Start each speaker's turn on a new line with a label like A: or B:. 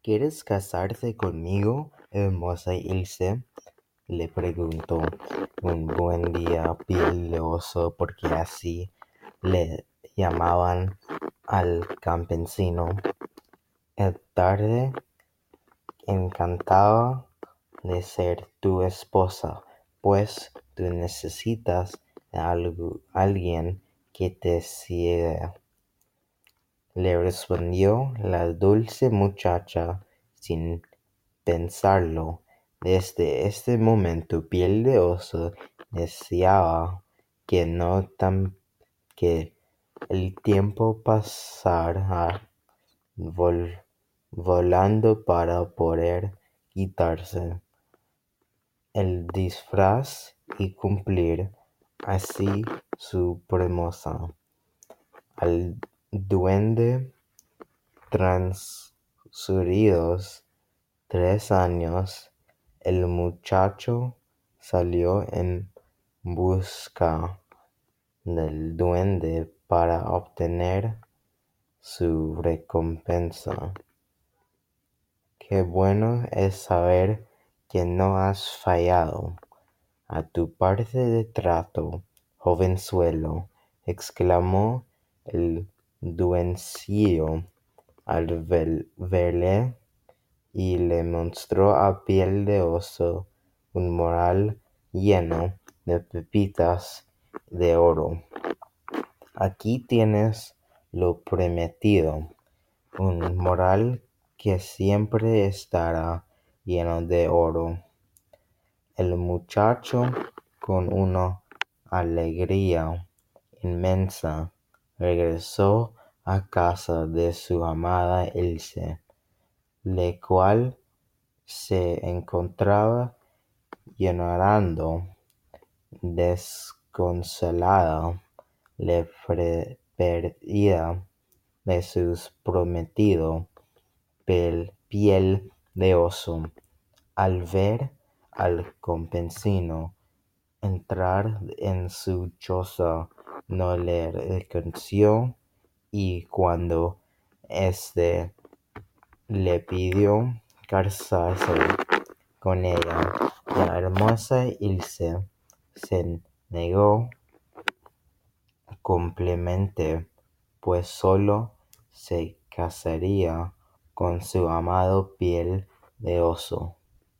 A: ¿Quieres casarte conmigo, hermosa Ilse? Le preguntó un buen día Piel de Oso, porque así le llamaban al campesino. El tarde encantaba de ser tu esposa, pues tú necesitas alguien que te siga. Le respondió la dulce muchacha sin pensarlo. Desde este momento Piel de Oso deseaba que el tiempo pasara volando para poder quitarse el disfraz y cumplir así su promesa. Al duende, transcurridos 3 años, el muchacho salió en busca del duende para obtener su recompensa. Qué bueno es saber que no has fallado a tu parte de trato, jovenzuelo, exclamó el duendecillo al verle, y le mostró a Piel de Oso un morral lleno de pepitas de oro. Aquí tienes lo prometido, un morral que siempre estará lleno de oro. El muchacho, con una alegría inmensa, regresó a casa de su amada Ilse, la cual se encontraba llorando desconsolada. La pérdida de su prometido, Piel de Oso, al ver al campesino entrar en su choza, no le reconoció, y cuando éste le pidió casarse con ella, la hermosa Ilse se negó completamente, pues solo se casaría con su amado Piel de Oso.